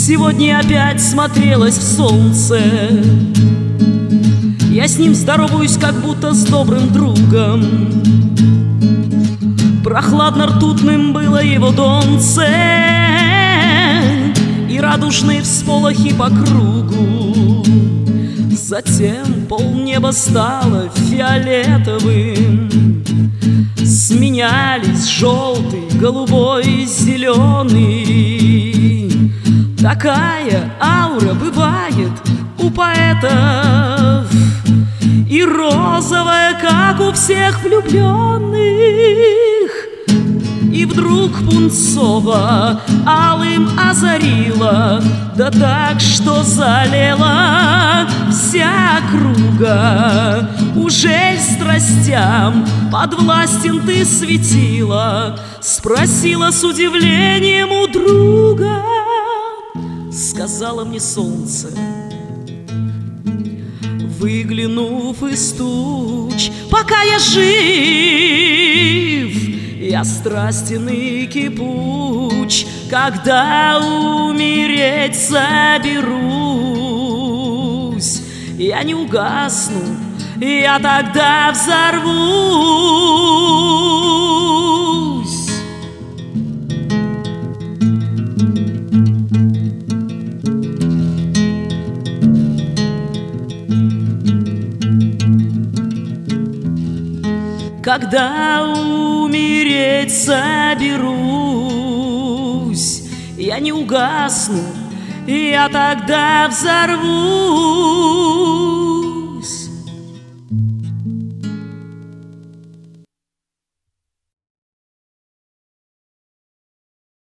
Сегодня опять смотрелась в солнце. Я с ним здороваюсь, как будто с добрым другом. Прохладно ртутным было его донце, и радужные всполохи по кругу. Затем полнеба стало фиолетовым, сменялись желтый, голубой, зеленый. Такая аура бывает у поэтов, и розовая, как у всех влюбленных. И вдруг пунцово алым озарила, да так, что залила вся округа. Ужель страстям подвластен ты, светила? Спросила с удивлением у друга. Сказала мне солнце, выглянув из туч: пока я жив, я страстен и кипуч. Когда умереть соберусь, я не угасну, я тогда взорвусь. Когда умереть соберусь, я не угасну, я тогда взорвусь.